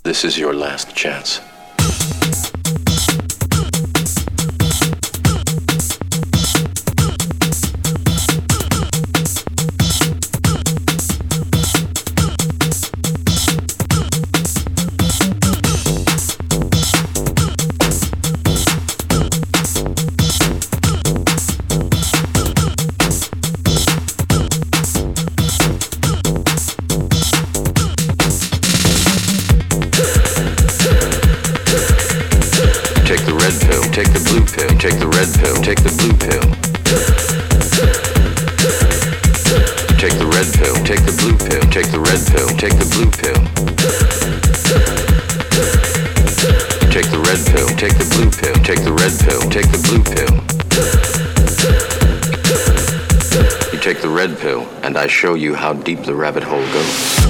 This is your last chance. Take the blue pill, take the red pill, take the blue pill. Take the red pill, take the blue pill, take the red pill, take the blue pill. Take the red pill, take the blue pill, take the red pill, take the blue pill. You take the red pill, and I show you how deep the rabbit hole goes.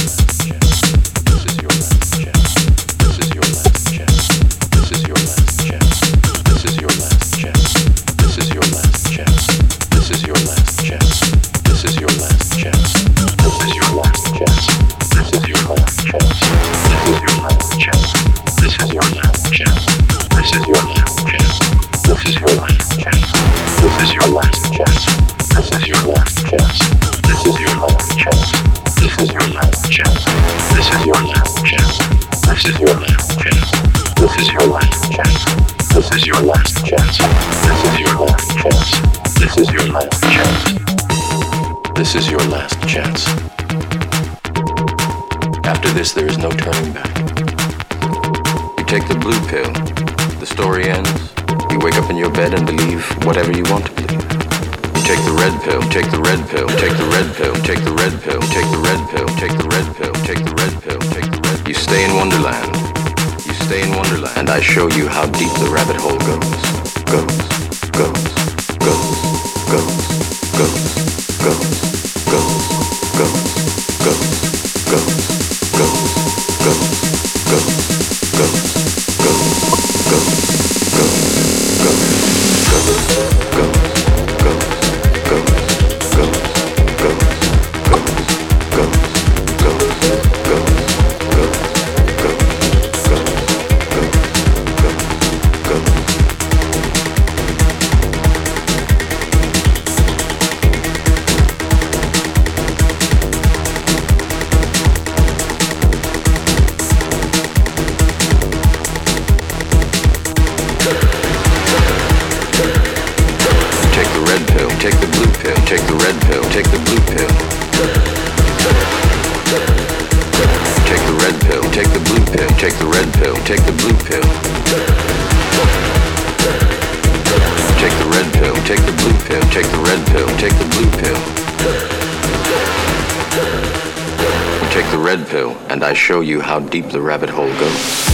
This is your last chance. After this, there is no turning back. You take the blue pill, the story ends. You wake up in your bed and believe whatever you want to believe. You take the red pill, take the red pill, take the red pill, take the red pill, take the red pill, take the red pill, take the red pill, take the red pill. You stay in Wonderland. You stay in Wonderland. And I show you how deep the rabbit hole goes. Goes, goes, goes, goes, goes, goes. Take the blue pill, take the red pill, take the blue pill. Take the red pill, take the blue pill, take the red pill, take the blue pill. Take the red pill, take the blue pill, take the red pill, take the blue pill. You take the red pill, and I show you how deep the rabbit hole goes.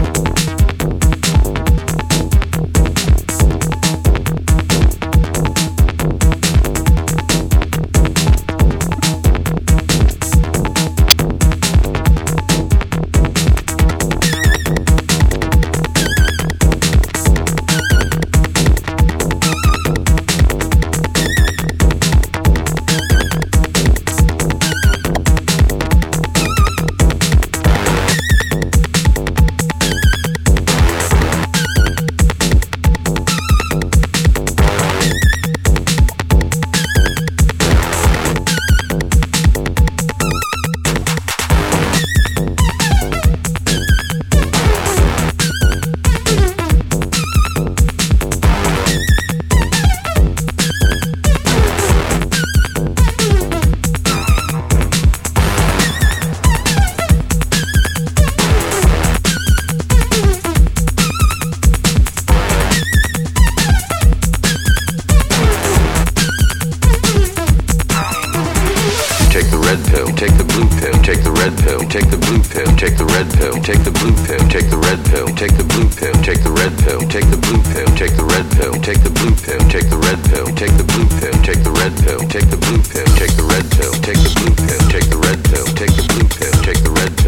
Take the blue pill, take the red pill, take the blue pill, take the red pill, take the blue pill, take the red pill, take the blue pill, take the red pill, take the blue pill, take the red pill, take the blue pill, take the red pill, take the blue pill, take the red pill, take the blue pill, take the red pill, take the blue pill, take the red pill, take the blue pill, take the red